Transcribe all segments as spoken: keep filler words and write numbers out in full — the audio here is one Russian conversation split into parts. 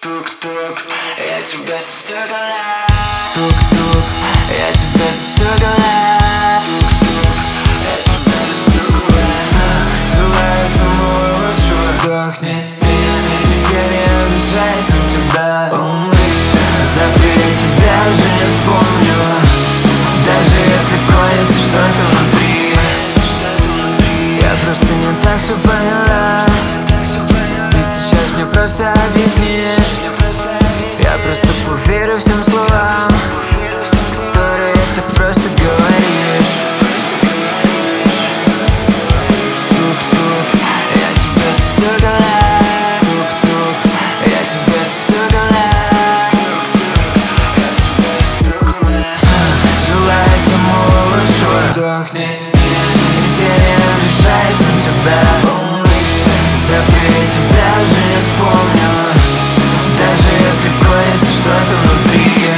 Тук-тук, я тебя стукала. Тук-тук, я тебя стукала. Тук-тук, я тебя стукала. Желаю самого лучшего. Вздохни меня, ведь я не обижаюсь на тебя. Умри, завтра я тебя уже не вспомню. Даже если колется что-то внутри. Я просто не так все поняла. Ты сейчас мне просто объяснишь. Я просто поверю всем словам, которые так просто говоришь. Тук-тук, я тебя стукала. Тук-тук, я тебя стукала. Желаю самого лучшего. Вздохни, ведь я не обижаюсь на тебя. Завтра я тебя уже не вспомню. Даже если колется что-то внутри.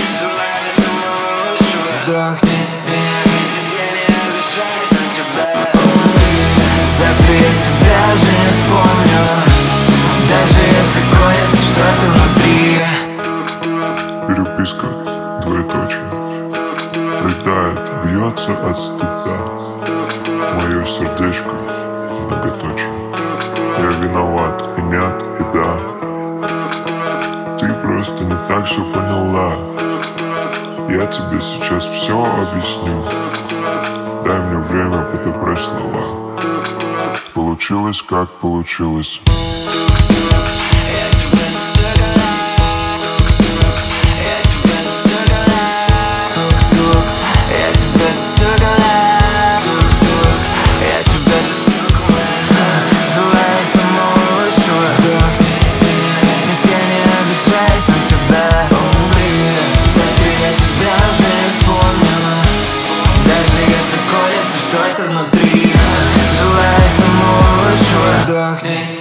Вздохни, ведь я не обижаюсь на тебя. Завтра я тебя уже не вспомню. Даже если колется что-то внутри. Переписка, двоеточие. Рыдает, бьется от стыда. Мое сердечко, многоточие. Я виноват, и нет, и да. Ты просто не так все поняла. Я тебе сейчас все объясню. Дай мне время подобрать слова. Получилось, как получилось. Что-то внутри. Желаю самого лучшего. Вздохни.